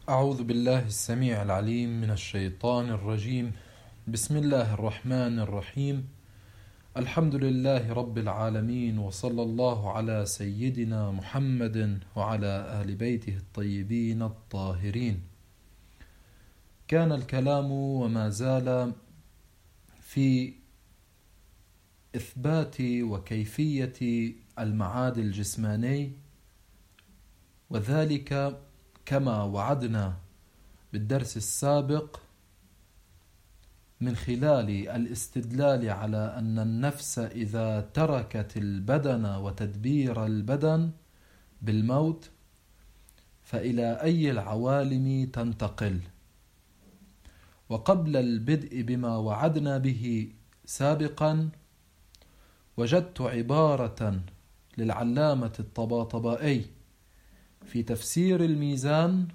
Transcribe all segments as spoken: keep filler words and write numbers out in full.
أعوذ بالله السميع العليم من الشيطان الرجيم. بسم الله الرحمن الرحيم. الحمد لله رب العالمين، وصلى الله على سيدنا محمد وعلى أهل بيته الطيبين الطاهرين. كان الكلام وما زال في إثبات وكيفية المعاد الجسماني، وذلك كما وعدنا بالدرس السابق من خلال الاستدلال على أن النفس إذا تركت البدن وتدبير البدن بالموت فإلى أي العوالم تنتقل. وقبل البدء بما وعدنا به سابقا وجدت عبارة للعلامة الطباطبائي في تفسير الميزان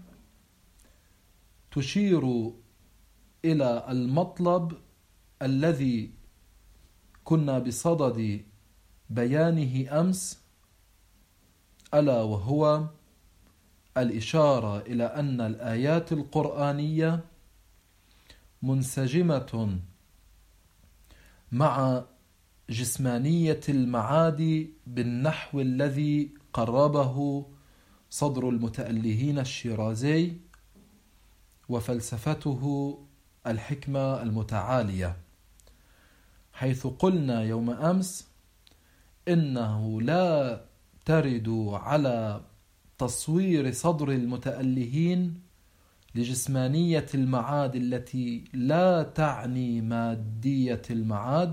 تشير إلى المطلب الذي كنا بصدد بيانه أمس، ألا وهو الإشارة إلى أن الآيات القرآنية منسجمة مع جسمانية المعاد بالنحو الذي قربه صدر المتألهين الشيرازي وفلسفته الحكمة المتعالية، حيث قلنا يوم أمس إنه لا ترد على تصوير صدر المتألهين لجسمانية المعاد التي لا تعني مادية المعاد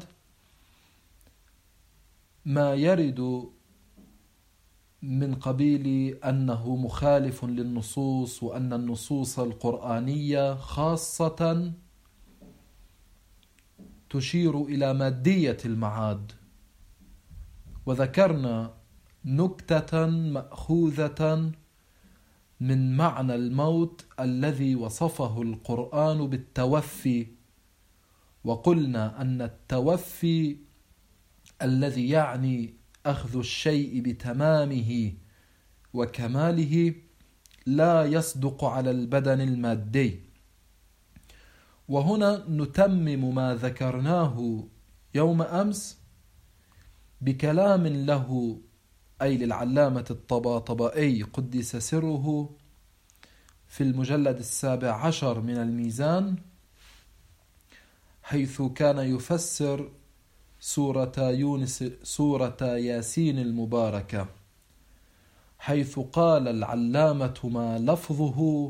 ما يرد من قبيل أنه مخالف للنصوص، وأن النصوص القرآنية خاصة تشير إلى مادية المعاد. وذكرنا نكتة مأخوذة من معنى الموت الذي وصفه القرآن بالتوفي، وقلنا أن التوفي الذي يعني أخذ الشيء بتمامه وكماله لا يصدق على البدن المادي. وهنا نتمم ما ذكرناه يوم أمس بكلام له، أي للعلامة الطباطبائي قدس سره، في المجلد السابع عشر من الميزان، حيث كان يفسر سورة يونس سورة ياسين المباركة، حيث قال العلامة ما لفظه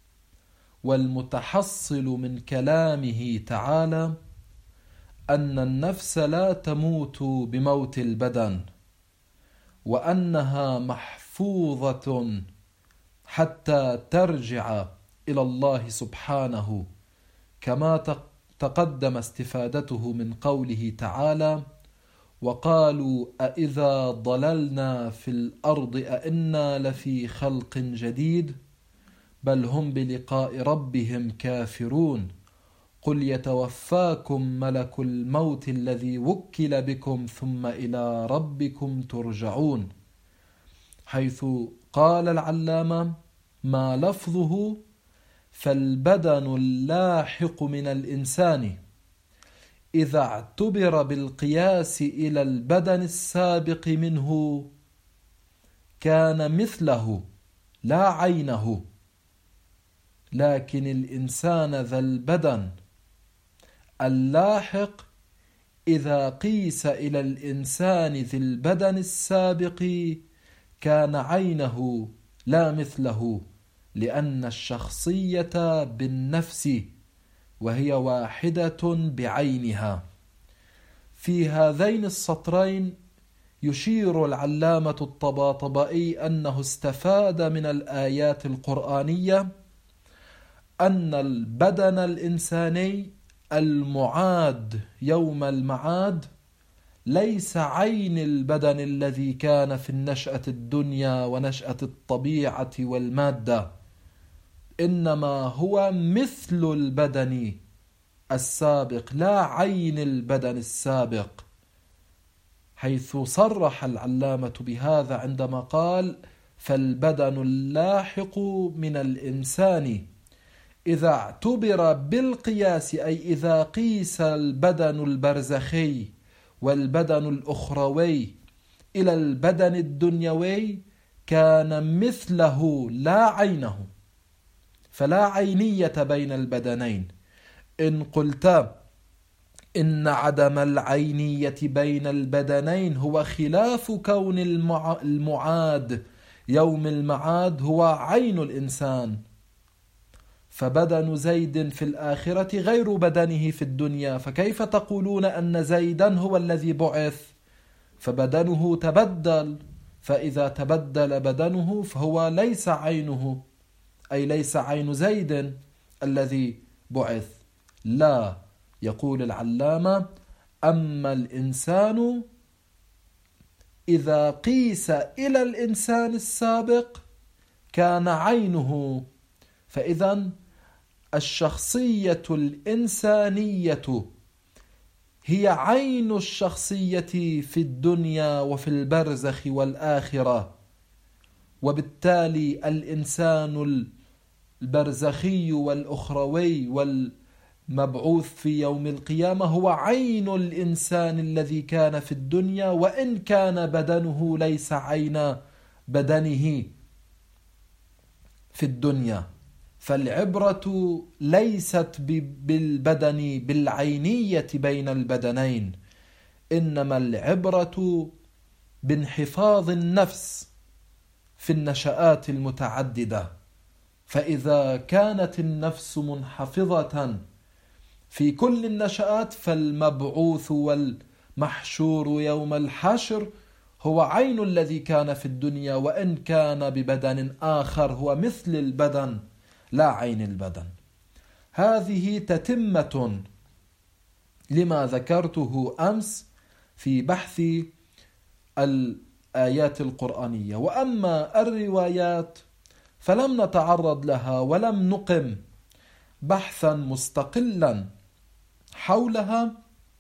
والمتحصل من كلامه تعالى أن النفس لا تموت بموت البدن، وأنها محفوظة حتى ترجع إلى الله سبحانه، كما تقول تقدم استفادته من قوله تعالى: وقالوا أإذا ضللنا في الأرض أإنا لفي خلق جديد بل هم بلقاء ربهم كافرون قل يتوفاكم ملك الموت الذي وكل بكم ثم إلى ربكم ترجعون، حيث قال العلامة ما لفظه فالبدن اللاحق من الإنسان إذا اعتبر بالقياس إلى البدن السابق منه كان مثله لا عينه، لكن الإنسان ذا البدن اللاحق إذا قيس إلى الإنسان ذي البدن السابق كان عينه لا مثله، لأن الشخصية بالنفس وهي واحدة بعينها. في هذين السطرين يشير العلامة الطباطبائي أنه استفاد من الآيات القرآنية أن البدن الإنساني المعاد يوم المعاد ليس عين البدن الذي كان في النشأة الدنيا ونشأة الطبيعة والمادة، إنما هو مثل البدن السابق لا عين البدن السابق، حيث صرح العلامة بهذا عندما قال فالبدن اللاحق من الإنسان إذا اعتبر بالقياس، أي إذا قيس البدن البرزخي والبدن الأخروي إلى البدن الدنيوي، كان مثله لا عينه، فلا عينية بين البدنين. إن قلت إن عدم العينية بين البدنين هو خلاف كون المعاد يوم المعاد هو عين الإنسان، فبدن زيد في الآخرة غير بدنه في الدنيا، فكيف تقولون أن زيدا هو الذي بعث؟ فبدنه تبدل، فإذا تبدل بدنه فهو ليس عينه، أي ليس عين زيد الذي بعث. لا، يقول العلامة: أما الإنسان إذا قيس إلى الإنسان السابق كان عينه. فإذا الشخصية الإنسانية هي عين الشخصية في الدنيا وفي البرزخ والآخرة، وبالتالي الإنسان البرزخي والأخروي والمبعوث في يوم القيامة هو عين الإنسان الذي كان في الدنيا، وإن كان بدنه ليس عين بدنه في الدنيا. فالعبرة ليست بالبدن بالعينية بين البدنين، إنما العبرة بانحفاظ النفس في النشآت المتعددة. فإذا كانت النفس منحفظة في كل النشآت فالمبعوث والمحشور يوم الحشر هو عين الذي كان في الدنيا، وإن كان ببدن آخر هو مثل البدن لا عين البدن. هذه تتمة لما ذكرته أمس في بحث الآيات القرآنية. وأما الروايات فلم نتعرض لها ولم نقم بحثا مستقلا حولها،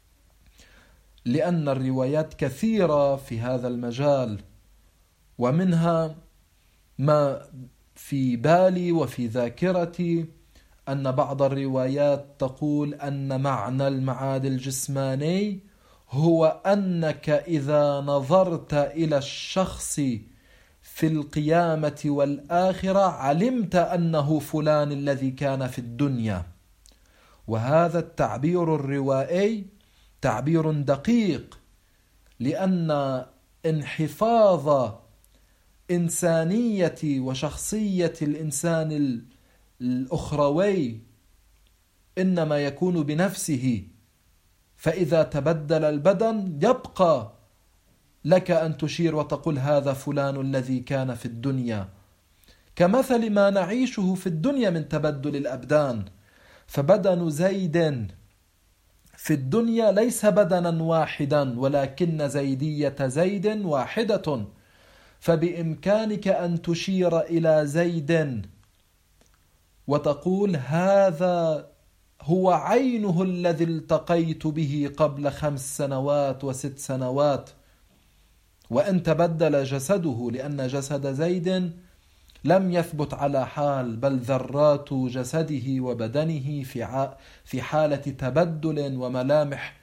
لأن الروايات كثيرة في هذا المجال، ومنها ما في بالي وفي ذاكرتي أن بعض الروايات تقول أن معنى المعاد الجسماني هو أنك إذا نظرت إلى الشخص في القيامة والآخرة علمت أنه فلان الذي كان في الدنيا. وهذا التعبير الروائي تعبير دقيق، لأن انحفاظ إنسانية وشخصية الإنسان الأخروي إنما يكون بنفسه، فإذا تبدل البدن يبقى لك أن تشير وتقول هذا فلان الذي كان في الدنيا، كمثل ما نعيشه في الدنيا من تبدل الأبدان. فبدن زيد في الدنيا ليس بدنا واحدا، ولكن زيدية زيد واحدة، فبإمكانك أن تشير إلى زيد وتقول هذا هو عينه الذي التقيت به قبل خمس سنوات وست سنوات، وأن تبدل جسده، لأن جسد زيد لم يثبت على حال، بل ذرات جسده وبدنه في حالة تبدل، وملامح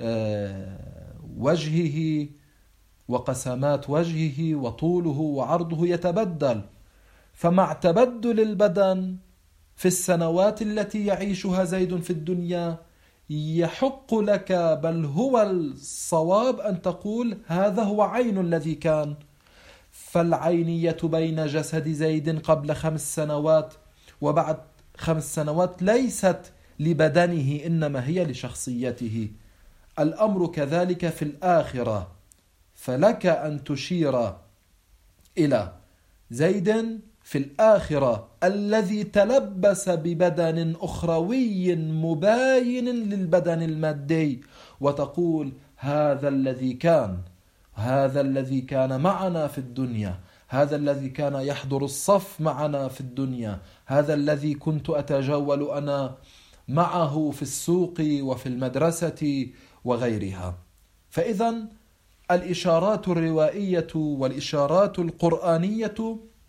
وجهه وقسمات وجهه وطوله وعرضه يتبدل. فمع تبدل البدن في السنوات التي يعيشها زيد في الدنيا يحق لك، بل هو الصواب أن تقول هذا هو عين الذي كان. فالعينية بين جسد زيد قبل خمس سنوات وبعد خمس سنوات ليست لبدنه، إنما هي لشخصيته. الأمر كذلك في الآخرة، فلك أن تشير إلى زيد في الآخرة الذي تلبس ببدن أخروي مباين للبدن المادي، وتقول هذا الذي كان، هذا الذي كان معنا في الدنيا، هذا الذي كان يحضر الصف معنا في الدنيا، هذا الذي كنت أتجول أنا معه في السوق وفي المدرسة وغيرها. فإذا الإشارات الروائية والإشارات القرآنية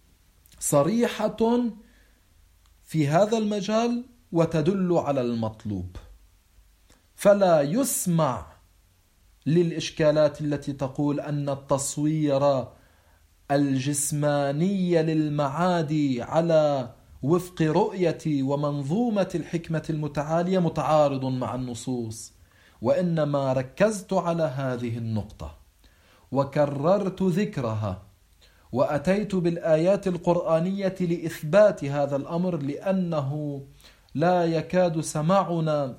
صريحة في هذا المجال وتدل على المطلوب، فلا يسمع للإشكالات التي تقول أن التصوير الجسماني للمعادي على وفق رؤية ومنظومة الحكمة المتعالية متعارض مع النصوص، وإنما ركزت على هذه النقطة وكررت ذكرها وأتيت بالآيات القرآنية لإثبات هذا الأمر، لأنه لا يكاد سماعنا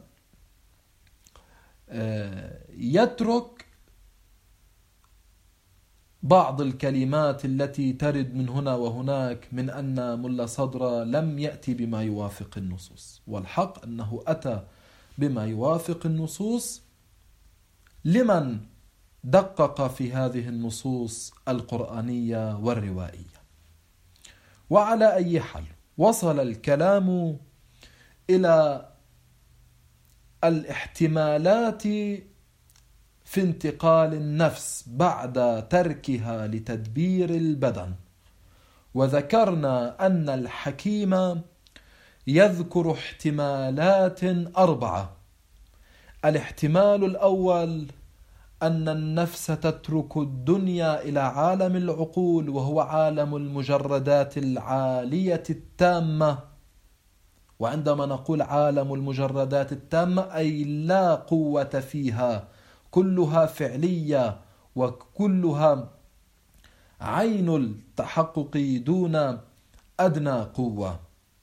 يترك بعض الكلمات التي ترد من هنا وهناك من أن ملا صدرة لم يأتي بما يوافق النصوص، والحق أنه أتى بما يوافق النصوص لمن دقق في هذه النصوص القرآنية والروائية. وعلى أي حال وصل الكلام إلى الاحتمالات في انتقال النفس بعد تركها لتدبير البدن، وذكرنا أن الحكيم يذكر احتمالات أربعة. الاحتمال الأول أن النفس تترك الدنيا إلى عالم العقول، وهو عالم المجردات العالية التامة. وعندما نقول عالم المجردات التامة أي لا قوة فيها، كلها فعلية وكلها عين التحقق دون أدنى قوة.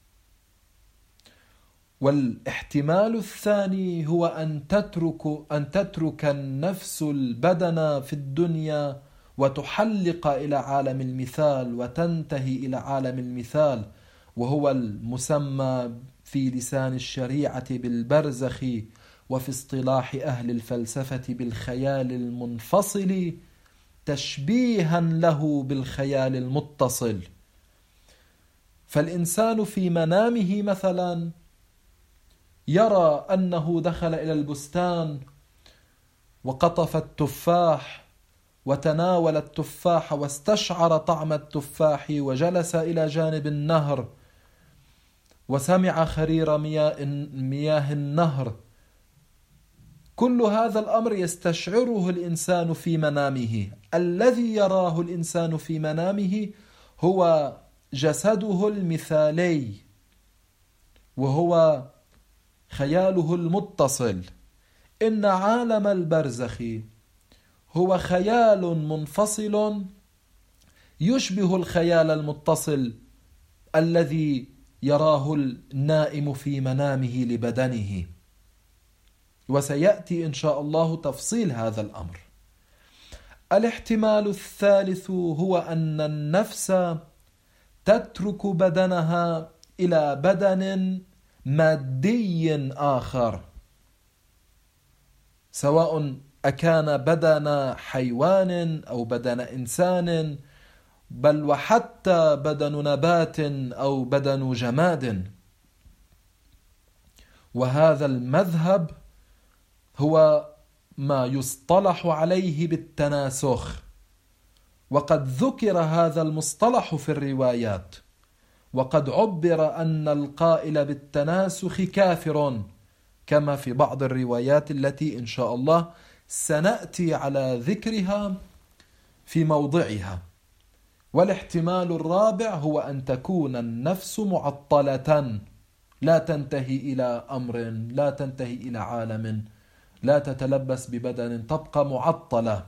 والاحتمال الثاني هو أن تترك أن تترك النفس البدن في الدنيا وتحلق إلى عالم المثال وتنتهي إلى عالم المثال، وهو المسمى في لسان الشريعة بالبرزخ، وفي اصطلاح أهل الفلسفة بالخيال المنفصل، تشبيها له بالخيال المتصل. فالإنسان في منامه مثلا يرى أنه دخل إلى البستان وقطف التفاح وتناول التفاح واستشعر طعم التفاح وجلس إلى جانب النهر وسمع خرير مياه, مياه النهر. كل هذا الأمر يستشعره الإنسان في منامه. الذي يراه الإنسان في منامه هو جسده المثالي، وهو خياله المتصل. إن عالم البرزخ هو خيال منفصل يشبه الخيال المتصل الذي يراه النائم في منامه لبدنه، وسيأتي إن شاء الله تفصيل هذا الأمر. الاحتمال الثالث هو أن النفس تترك بدنها إلى بدن مادي آخر، سواء أكان بدن حيوان أو بدن إنسان، بل وحتى بدن نبات أو بدن جماد. وهذا المذهب هو ما يصطلح عليه بالتناسخ، وقد ذكر هذا المصطلح في الروايات، وقد عبر أن القائل بالتناسخ كافر، كما في بعض الروايات التي إن شاء الله سنأتي على ذكرها في موضعها. والاحتمال الرابع هو أن تكون النفس معطلة، لا تنتهي إلى أمر، لا تنتهي إلى عالم، لا تتلبس ببدن، تبقى معطلة.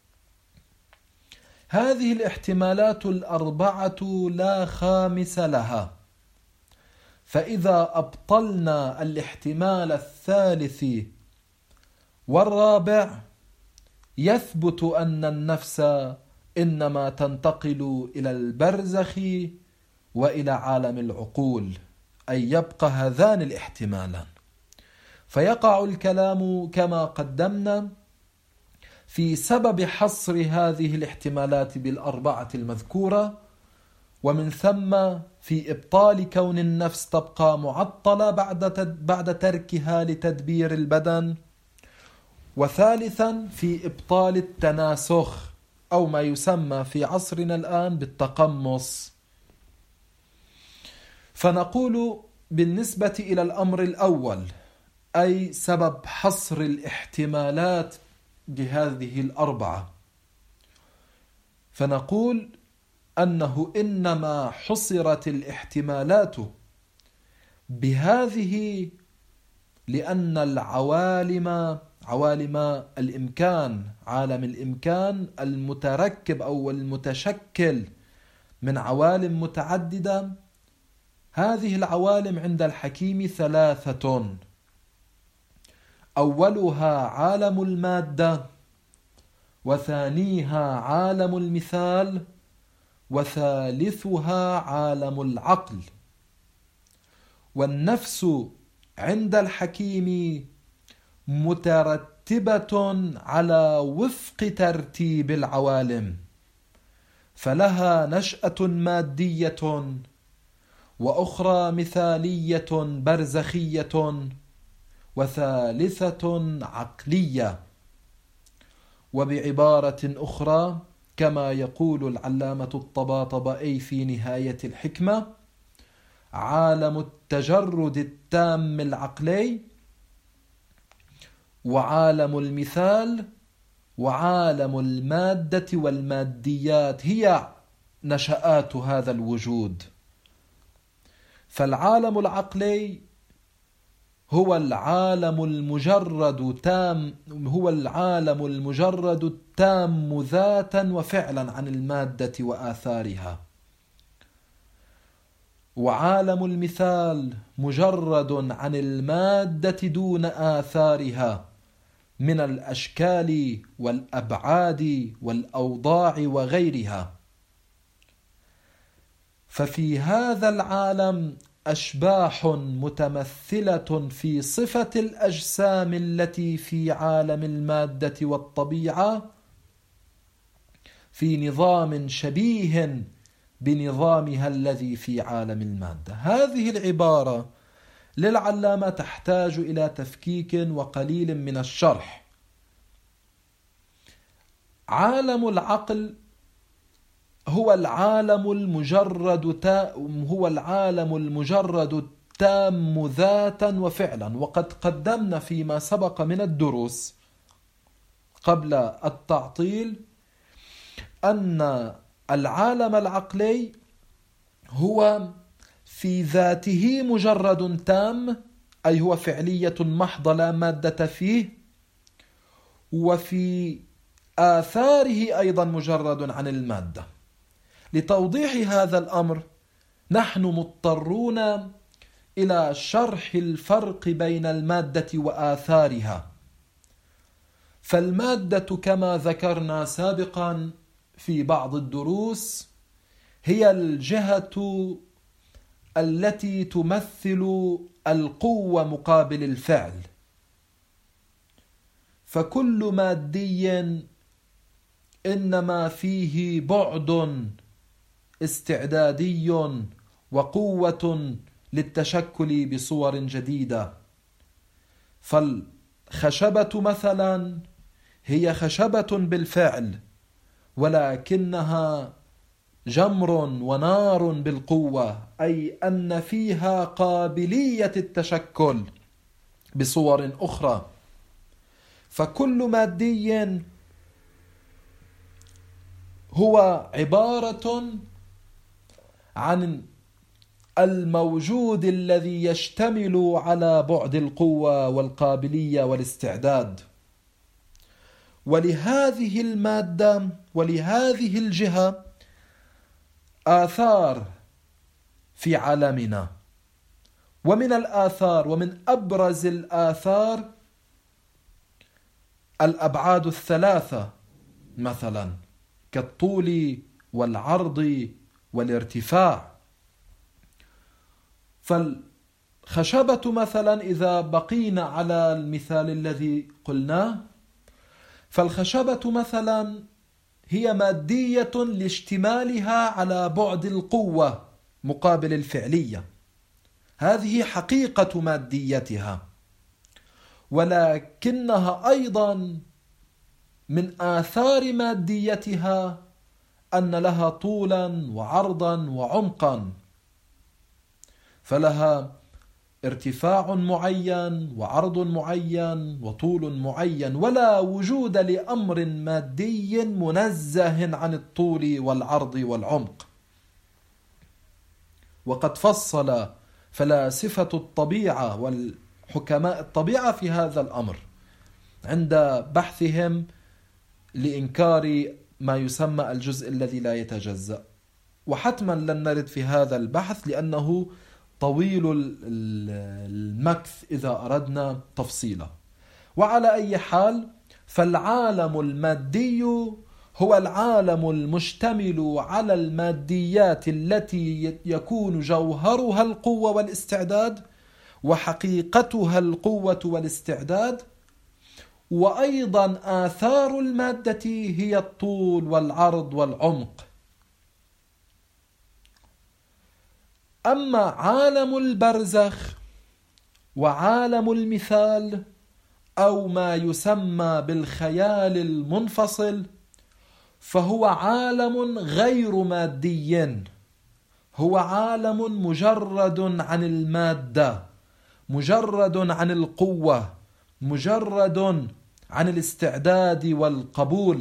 هذه الاحتمالات الأربعة لا خامس لها، فإذا أبطلنا الاحتمال الثالث والرابع يثبت أن النفس إنما تنتقل إلى البرزخ وإلى عالم العقول، أي يبقى هذان الاحتمالان. فيقع الكلام كما قدمنا في سبب حصر هذه الاحتمالات بالأربعة المذكورة، ومن ثم في إبطال كون النفس تبقى معطلة بعد بعد تركها لتدبير البدن، وثالثا في إبطال التناسخ أو ما يسمى في عصرنا الآن بالتقمص. فنقول بالنسبة إلى الأمر الأول، أي سبب حصر الاحتمالات بهذه الأربعة، فنقول أنه إنما حصرت الاحتمالات بهذه لأن العوالم عوالم الإمكان عالم الإمكان المتركب أو المتشكل من عوالم متعددة، هذه العوالم عند الحكيم ثلاثة: أولها عالم المادة، وثانيها عالم المثال، وثالثها عالم العقل. والنفس عند الحكيم مترتبة على وفق ترتيب العوالم، فلها نشأة مادية، وأخرى مثالية برزخية، وثالثة عقلية. وبعبارة أخرى كما يقول العلامة الطباطبائي في نهاية الحكمة: عالم التجرد التام العقلي، وعالم المثال، وعالم المادة والماديات هي نشآت هذا الوجود. فالعالم العقلي هو العالم المجرد تام هو العالم المجرد التام ذاتا وفعلا عن المادة وآثارها، وعالم المثال مجرد عن المادة دون آثارها من الأشكال والأبعاد والأوضاع وغيرها. ففي هذا العالم أشباح متمثلة في صفة الأجسام التي في عالم المادة والطبيعة في نظام شبيه بنظامها الذي في عالم المادة. هذه العبارة للعلامة تحتاج إلى تفكيك وقليل من الشرح. عالم العقل هو العالم المجرد تا هو العالم المجرد التام ذاتا وفعلا. وقد قدمنا فيما سبق من الدروس قبل التعطيل أن العالم العقلي هو في ذاته مجرد تام، أي هو فعلية محضة لا مادة فيه، وفي آثاره أيضا مجرد عن المادة. لتوضيح هذا الأمر نحن مضطرون إلى شرح الفرق بين المادة وآثارها. فالمادة كما ذكرنا سابقا في بعض الدروس هي الجهة التي تمثل القوة مقابل الفعل، فكل مادي إنما فيه بعد استعدادي وقوة للتشكل بصور جديدة. فالخشبة مثلا هي خشبة بالفعل، ولكنها جمر ونار بالقوة، أي أن فيها قابلية التشكل بصور أخرى. فكل مادي هو عبارة عن الموجود الذي يشتمل على بعد القوة والقابلية والاستعداد. ولهذه المادة ولهذه الجهة آثار في عالمنا، ومن الآثار ومن أبرز الآثار الأبعاد الثلاثة مثلا كالطول والعرض والارتفاع. فالخشبة مثلا إذا بقينا على المثال الذي قلناه، فالخشبة مثلا هي مادية لاشتمالها على بعد القوة مقابل الفعلية، هذه حقيقة ماديتها. ولكنها أيضا من آثار ماديتها أن لها طولا وعرضا وعمقا. فلها ارتفاع معين وعرض معين وطول معين، ولا وجود لأمر مادي منزه عن الطول والعرض والعمق. وقد فصل فلاسفة الطبيعة والحكماء الطبيعة في هذا الأمر عند بحثهم لإنكار ما يسمى الجزء الذي لا يتجزأ، وحتما لن نرد في هذا البحث لأنه طويل المكث إذا أردنا تفصيله. وعلى أي حال، فالعالم المادي هو العالم المشتمل على الماديات التي يكون جوهرها القوة والاستعداد، وحقيقتها القوة والاستعداد، وأيضا آثار المادة هي الطول والعرض والعمق. أما عالم البرزخ وعالم المثال أو ما يسمى بالخيال المنفصل فهو عالم غير مادي، هو عالم مجرد عن المادة، مجرد عن القوة، مجرد عن الاستعداد والقبول،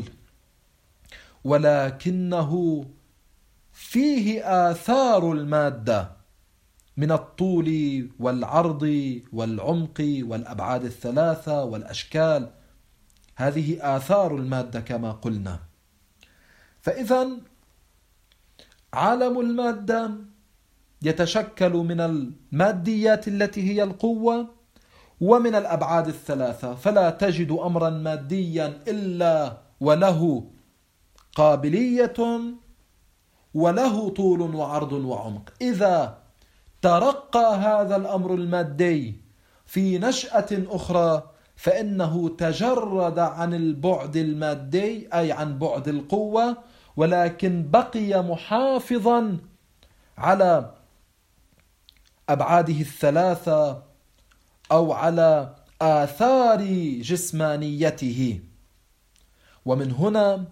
ولكنه فيه آثار المادة من الطول والعرض والعمق والأبعاد الثلاثة والأشكال. هذه آثار المادة كما قلنا. فإذا عالم المادة يتشكل من الماديات التي هي القوة ومن الأبعاد الثلاثة، فلا تجد أمرا ماديا إلا وله قابلية وله طول وعرض وعمق. إذا ترقى هذا الأمر المادي في نشأة أخرى فإنه تجرد عن البعد المادي أي عن بعد القوة، ولكن بقي محافظا على أبعاده الثلاثة أو على آثار جسمانيته. ومن هنا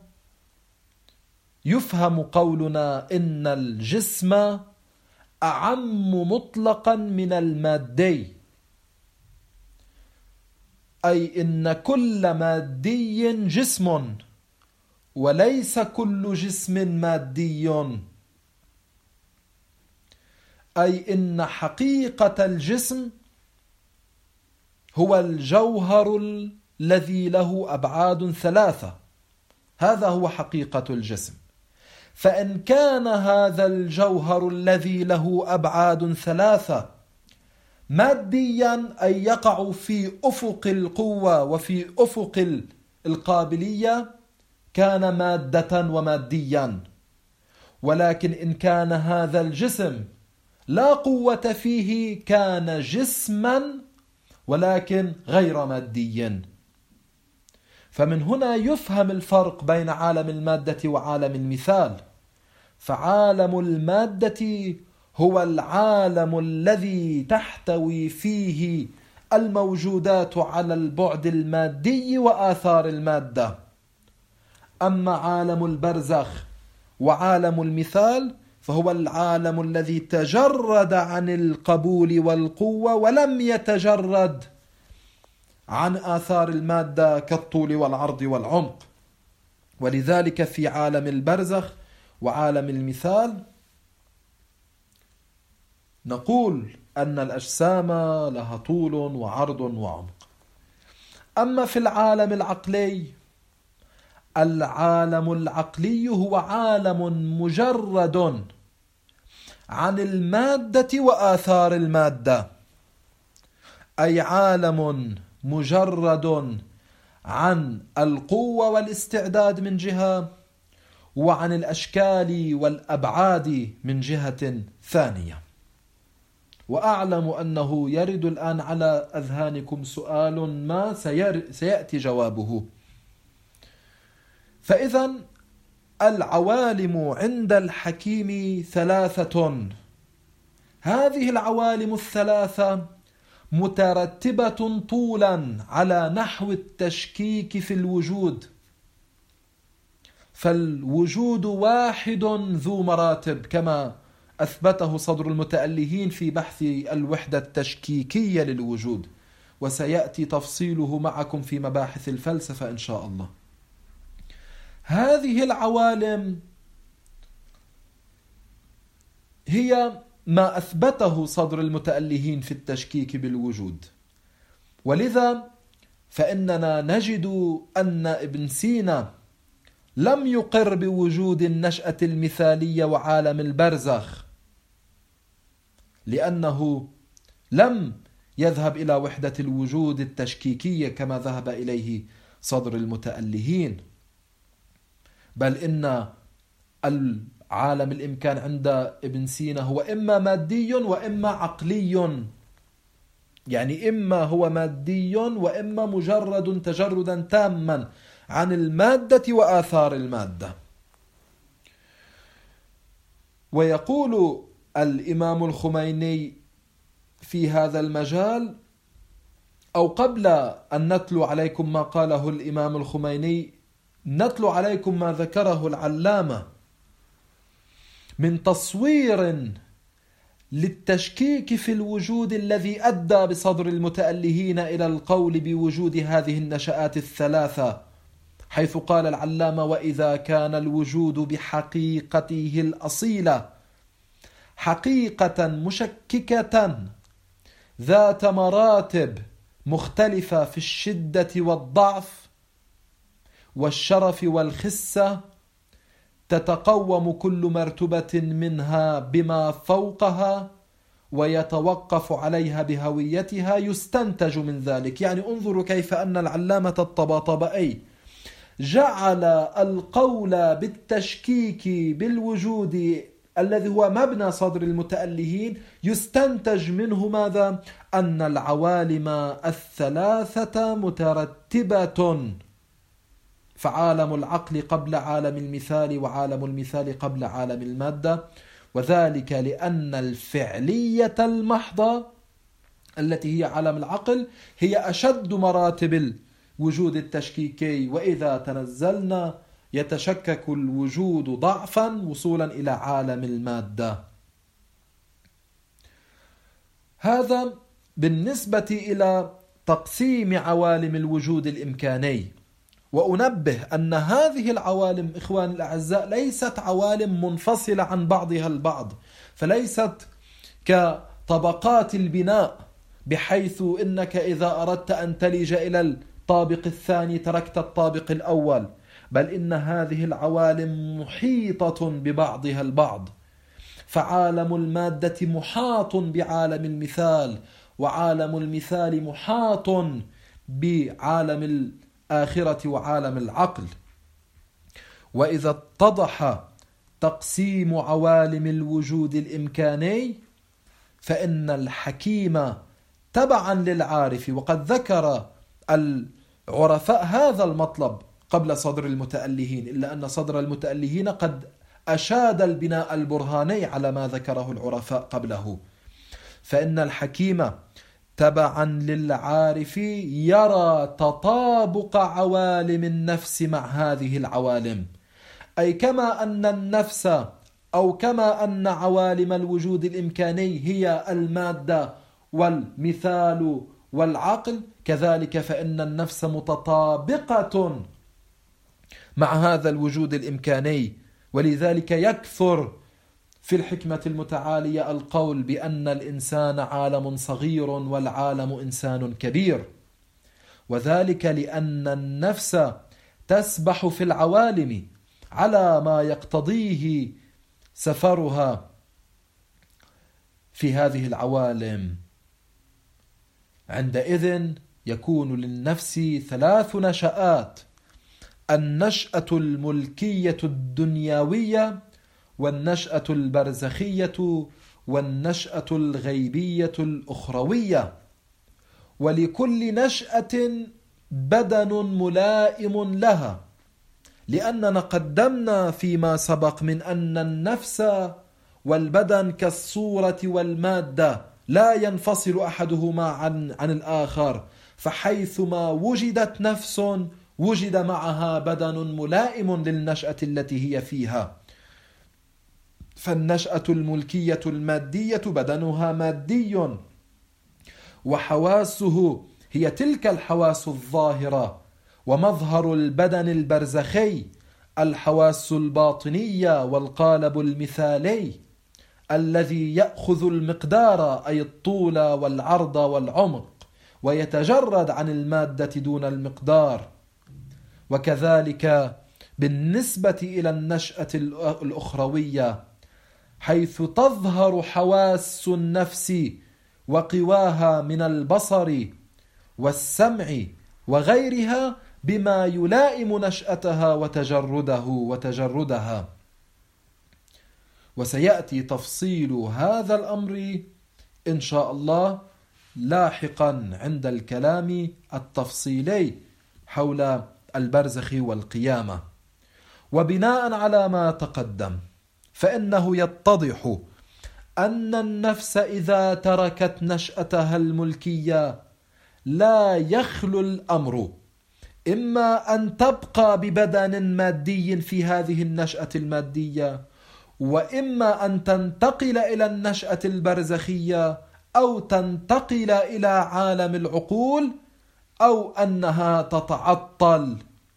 يفهم قولنا إن الجسم أعم مطلقا من المادي، أي إن كل مادي جسم وليس كل جسم مادي، أي إن حقيقة الجسم هو الجوهر الذي له أبعاد ثلاثة، هذا هو حقيقة الجسم. فإن كان هذا الجوهر الذي له أبعاد ثلاثة ماديا أي يقع في أفق القوة وفي أفق القابلية كان مادة وماديا، ولكن إن كان هذا الجسم لا قوة فيه كان جسما ولكن غير مادي. فمن هنا يفهم الفرق بين عالم المادة وعالم المثال. فعالم المادة هو العالم الذي تحتوي فيه الموجودات على البعد المادي وآثار المادة. أما عالم البرزخ وعالم المثال فهو العالم الذي تجرد عن القبول والقوة ولم يتجرد عن آثار المادة كالطول والعرض والعمق. ولذلك في عالم البرزخ وعالم المثال نقول أن الأجسام لها طول وعرض وعمق. أما في العالم العقلي، العالم العقلي هو عالم مجرد عن المادة وآثار المادة، أي عالم مجرد عن القوة والاستعداد من جهة، وعن الأشكال والأبعاد من جهة ثانية. وأعلم أنه يرد الآن على أذهانكم سؤال ما سيأتي جوابه. فإذا العوالم عند الحكيم ثلاثة، هذه العوالم الثلاثة مترتبة طولا على نحو التشكيك في الوجود، فالوجود واحد ذو مراتب كما أثبته صدر المتألهين في بحث الوحدة التشكيكية للوجود، وسيأتي تفصيله معكم في مباحث الفلسفة إن شاء الله. هذه العوالم هي ما أثبته صدر المتألهين في التشكيك بالوجود، ولذا فإننا نجد أن ابن سينا لم يقر بوجود النشأة المثالية وعالم البرزخ، لأنه لم يذهب إلى وحدة الوجود التشكيكية كما ذهب إليه صدر المتألهين، بل إن العالم الإمكان عند ابن سينا هو إما مادي وإما عقلي، يعني إما هو مادي وإما مجرد تجردا تاما عن المادة وآثار المادة. ويقول الإمام الخميني في هذا المجال، أو قبل أن نتلو عليكم ما قاله الإمام الخميني نتلو عليكم ما ذكره العلامة من تصوير للتشكيك في الوجود الذي أدى بصدر المتألهين إلى القول بوجود هذه النشآت الثلاثة، حيث قال العلامة: وإذا كان الوجود بحقيقته الأصيلة حقيقة مشككة ذات مراتب مختلفة في الشدة والضعف والشرف والخسة، تتقوم كل مرتبة منها بما فوقها ويتوقف عليها بهويتها، يستنتج من ذلك. يعني انظروا كيف أن العلامة الطباطبائي جعل القول بالتشكيك بالوجود الذي هو مبنى صدر المتألهين يستنتج منه ماذا؟ أن العوالم الثلاثة مترتبة، فعالم العقل قبل عالم المثال وعالم المثال قبل عالم المادة، وذلك لأن الفعلية المحضة التي هي عالم العقل هي أشد مراتب الوجود التشكيكي، وإذا تنزلنا يتشكك الوجود ضعفا وصولا إلى عالم المادة. هذا بالنسبة إلى تقسيم عوالم الوجود الإمكاني. وأنبه أن هذه العوالم إخوان الأعزاء ليست عوالم منفصلة عن بعضها البعض، فليست كطبقات البناء بحيث إنك إذا أردت أن تلج إلى الطابق الثاني تركت الطابق الأول، بل إن هذه العوالم محيطة ببعضها البعض، فعالم المادة محاط بعالم المثال، وعالم المثال محاط بعالم الآخرة وعالم العقل. وإذا اتضح تقسيم عوالم الوجود الإمكاني فإن الحكيم تبعا للعارف، وقد ذكر العرفاء هذا المطلب قبل صدر المتألهين، إلا أن صدر المتألهين قد أشاد البناء البرهاني على ما ذكره العرفاء قبله. فإن الحكيم تبعا للعارف يرى تطابق عوالم النفس مع هذه العوالم، أي كما أن النفس أو كما أن عوالم الوجود الإمكاني هي المادة والمثال والعقل، كذلك فإن النفس متطابقة مع هذا الوجود الإمكاني. ولذلك يكثر في الحكمة المتعالية القول بأن الإنسان عالم صغير والعالم إنسان كبير، وذلك لأن النفس تسبح في العوالم على ما يقتضيه سفرها في هذه العوالم. عندئذ يكون للنفس ثلاث نشآت: النشأة الملكية الدنيوية، والنشأة البرزخية، والنشأة الغيبية الأخروية، ولكل نشأة بدن ملائم لها، لأننا قدمنا فيما سبق من أن النفس والبدن كالصورة والمادة لا ينفصل أحدهما عن, عن الآخر، فحيثما وجدت نفس وجد معها بدن ملائم للنشأة التي هي فيها. فالنشأة الملكية المادية بدنها مادي، وحواسه هي تلك الحواس الظاهرة، ومظهر البدن البرزخي الحواس الباطنية والقالب المثالي الذي يأخذ المقدار أي الطول والعرض والعمق، ويتجرد عن المادة دون المقدار. وكذلك بالنسبة إلى النشأة الأخروية، حيث تظهر حواس النفس وقواها من البصر والسمع وغيرها بما يلائم نشأتها وتجرده وتجردها. وسيأتي تفصيل هذا الأمر إن شاء الله لاحقا عند الكلام التفصيلي حول البرزخ والقيامة. وبناء على ما تقدم، فإنه يتضح أن النفس إذا تركت نشأتها الملكية لا يخلو الأمر إما أن تبقى ببدن مادي في هذه النشأة المادية، وإما أن تنتقل إلى النشأة البرزخية، أو تنتقل إلى عالم العقول، أو أنها تتعطل.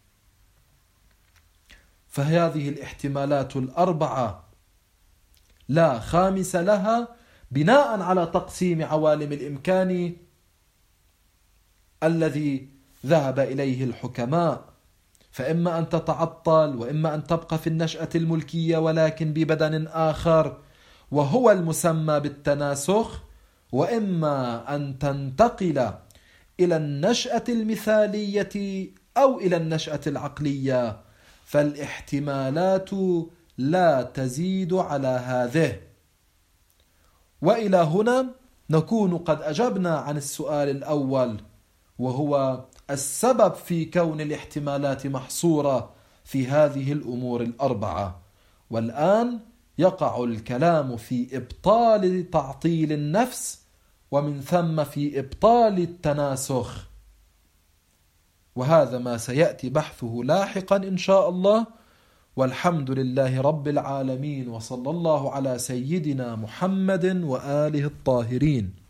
فهذه الاحتمالات الأربعة لا خامس لها بناء على تقسيم عوالم الإمكان الذي ذهب إليه الحكماء، فإما أن تتعطل، وإما أن تبقى في النشأة الملكية ولكن ببدن آخر وهو المسمى بالتناسخ، وإما أن تنتقل إلى النشأة المثالية أو إلى النشأة العقلية. فالاحتمالات لا تزيد على هذه. وإلى هنا نكون قد أجبنا عن السؤال الأول، وهو السبب في كون الاحتمالات محصورة في هذه الأمور الأربعة. والآن يقع الكلام في إبطال تعطيل النفس، ومن ثم في إبطال التناسخ، وهذا ما سيأتي بحثه لاحقا إن شاء الله. والحمد لله رب العالمين، وصلى الله على سيدنا محمد وآله الطاهرين.